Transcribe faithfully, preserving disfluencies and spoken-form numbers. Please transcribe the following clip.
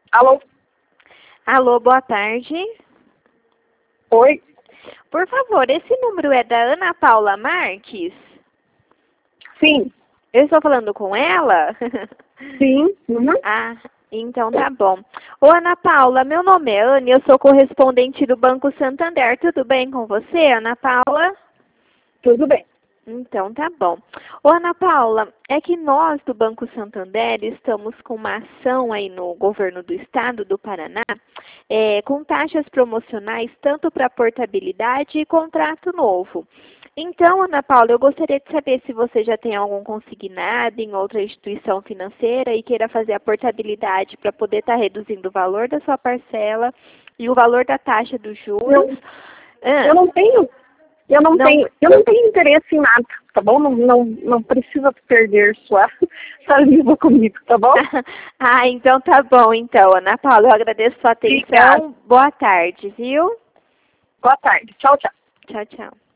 Alô? Alô, boa tarde. Oi? Por favor, esse número é da Ana Paula Marques? Sim. Eu estou falando com ela? Sim. Uhum. Ah, então tá bom. Ô, Ana Paula, meu nome é Ana e eu sou correspondente do Banco Santander. Tudo bem com você, Ana Paula? Tudo bem. Então tá bom. Ô, Ana Paula, é que nós do Banco Santander estamos com uma ação aí no governo do estado do Paraná, é, com taxas promocionais tanto para portabilidade e contrato novo. Então, Ana Paula, eu gostaria de saber se você já tem algum consignado em outra instituição financeira e queira fazer a portabilidade para poder estar reduzindo o valor da sua parcela e o valor da taxa dos juros. Eu, Ah, eu não tenho, eu não, não. tenho, eu não tenho interesse em nada, tá bom? Não, não, não precisa perder sua saliva comigo, tá bom? Ah, então tá bom, então, Ana Paula, eu agradeço a sua atenção. Obrigada. Boa tarde, viu? Boa tarde. Tchau, tchau. Tchau, tchau.